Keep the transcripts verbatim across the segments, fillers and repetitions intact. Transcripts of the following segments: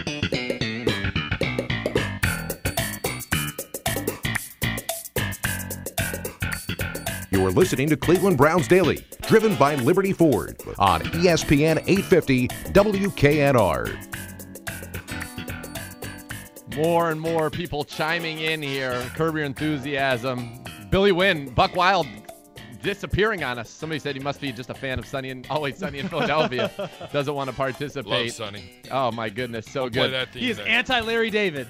You're listening to Cleveland Browns Daily, driven by Liberty Ford on E S P N eight fifty W K N R. More and more people chiming in here. Curb your enthusiasm. Billy Wynn, Buck Wild disappearing on us. Somebody said he must be just a fan of Sunny and Always Sunny in Philadelphia. Doesn't want to participate. Love Sunny. Oh my goodness, so I'll good. play that theme He is then. anti-Larry David.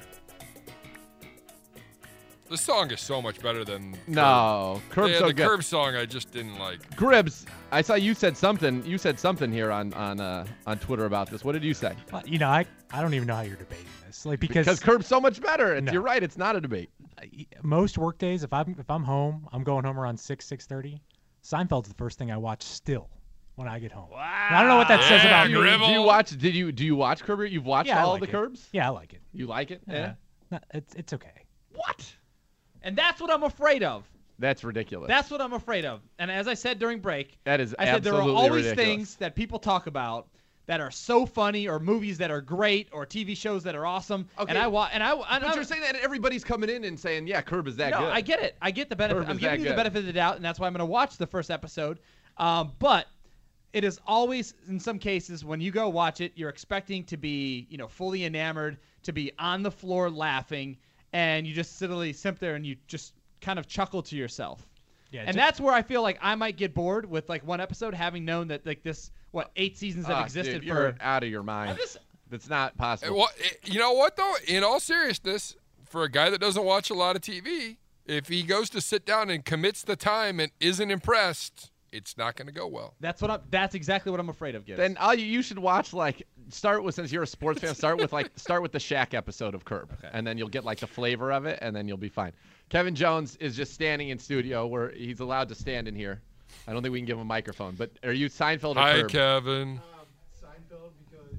The song is so much better than No, Curb's yeah, so the good. Curb song I just didn't like. Gribbs, I saw you said something. You said something here on on uh, on Twitter about this. What did you say? Well, you know, I, I don't even know how you're debating this. Like because, Because Curb's so much better. It's, No. You're right. It's not a debate. most work days, if I'm if I'm home, I'm going home around six six thirty. Seinfeld's the first thing I watch still when I get home. Wow. I don't know what that says Yeah, about me. Gribble. Do you watch? Did you do you watch Curb? You've watched Yeah, I all like the it. Curbs. Yeah, I like it. You like it? Yeah, No, it's it's okay. What? And that's what I'm afraid of. That's ridiculous. That's what I'm afraid of. And as I said during break, That is I said there are absolutely always ridiculous. things that people talk about that are so funny, or movies that are great, or T V shows that are awesome. Okay. And I wa- and I and But I, you're saying that everybody's coming in and saying, "Yeah, Curb is that no, good." I get it. I get the benefit. Curb I'm is giving that you the good. benefit of the doubt, and that's why I'm going to watch the first episode. Um, but it is always, in some cases, when you go watch it, you're expecting to be, you know, fully enamored, to be on the floor laughing, and you just silly sit there and you just kind of chuckle to yourself. Yeah, And ju- that's where I feel like I might get bored with like one episode, having known that like this, what, eight seasons that Ah, existed dude, you're for. out of your mind. I'm just- That's not Eh, possible. well, eh, you know what, though? In all seriousness, for a guy that doesn't watch a lot of T V, if he goes to sit down and commits the time and isn't impressed, it's not going to go well. That's what I'm. That's exactly what I'm afraid of. Gibbs. Then all you, you should watch like start with since you're a sports fan. Start with like start with the Shaq episode of Curb, and then you'll get like the flavor of it, and then you'll be fine. Kevin Jones is just standing in studio where he's allowed to stand in here. I don't think we can give him a microphone. But are you Seinfeld or Hi, Curb? Kevin. Seinfeld because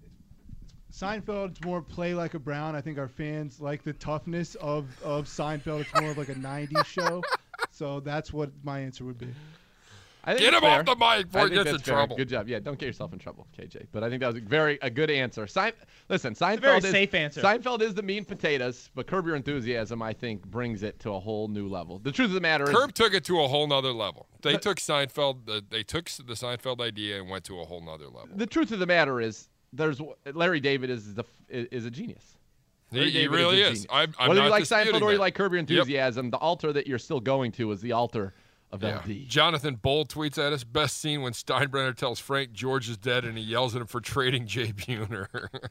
it's, Seinfeld it's more play like a Brown. I think our fans like the toughness of, of Seinfeld. It's more of like a nineties show. So that's what my answer would be. I think Get it's him fair. off the mic before I he think gets in that's fair. trouble. Good job. Yeah, don't get yourself in trouble, K J. But I think that was a very a good answer. Sein- Listen, Seinfeld very is safe answer. Seinfeld is the mean potatoes, but Curb Your Enthusiasm, I think, brings it to a whole new level. The truth of the matter Curb is, took it to a whole nother level. They took Seinfeld, the, they took the Seinfeld idea and went to a whole nother level. the truth of the matter is, there's Larry David is the is a genius. Larry He, he David really a is. genius. I'm, I'm Whether not you like disputing Seinfeld or you that. like Curb Your Yep. Enthusiasm, the altar that you're still going to is the altar of Yeah. L D. Jonathan Bold tweets at us, best scene when Steinbrenner tells Frank George is dead and he yells at him for trading Jay Buhner.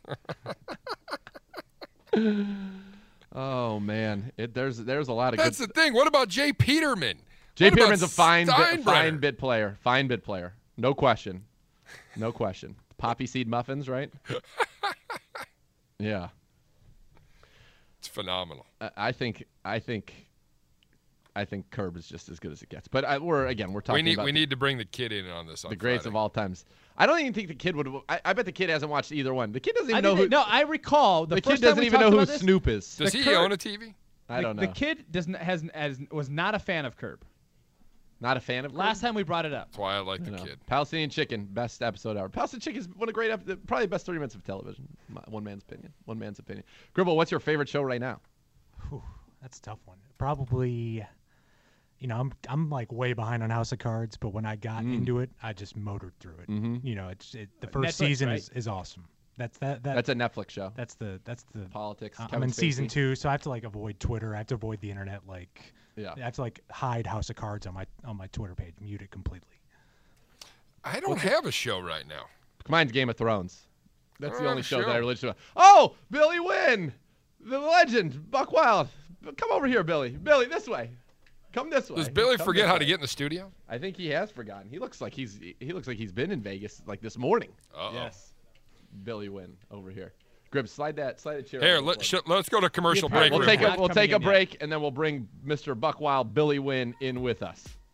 Oh man, it, there's there's a lot of That's good. the thing. What about Jay Peterman? Jay What about Peterman's a fine bit, Steinbrenner? fine bit player. Fine bit player. No question. No question. Poppy seed muffins, right? Yeah. It's phenomenal. I- I think I think I think Curb is just as good as it gets. But I, we're again we're talking We need about we the, need to bring the kid in on this. On the greats Friday. of all times. I don't even think the kid would. I, I bet the kid hasn't watched either one. The kid doesn't I even know who. didn't- no, I recall the, the first kid doesn't time we even know talked who about this, Snoop is. Does the he Curb- own a T V? I the, don't know. The kid doesn't has, has was not a fan of Curb. Not a fan of Curb? Last time we brought it up. That's why I like You the know, kid. Palestinian Chicken, best episode ever. Palestinian Chicken is one of great, ep- probably the best thirty minutes of television. My, one man's opinion. One man's opinion. Gribble, what's your favorite show right now? Whew, that's a tough one. Probably, you know, I'm I'm like way behind on House of Cards, but when I got Mm. into it, I just motored through it. Mhm. You know, it's it, the first Netflix, season right? is, is awesome. That's that that That's a Netflix show. that's the that's the Politics. Uh, I'm Kevin in season Spacey. two, so I have to like avoid Twitter. I have to avoid the internet. Like, Yeah. I have to like hide House of Cards on my on my Twitter page, mute it completely. I don't have a show right now. Mine's Game of Thrones. That's the Oh, only show sure. that I religiously. Oh, Billy Wynn, the legend, Buck Wild. Come over here, Billy. Billy, this way. Come this way. Does Billy Come forget this how way. to get in the studio? I think he has forgotten. He looks like he's he looks like he's been in Vegas like this morning. Uh-oh. Yes. Billy Wynn over here. Grib, slide that slide a chair. Here, over let, this sh- way. let's go to commercial Yeah, break. We'll real take quick. a we'll Coming take a in yet. break and then we'll bring Mister Buck Wild, Billy Wynn, in with us.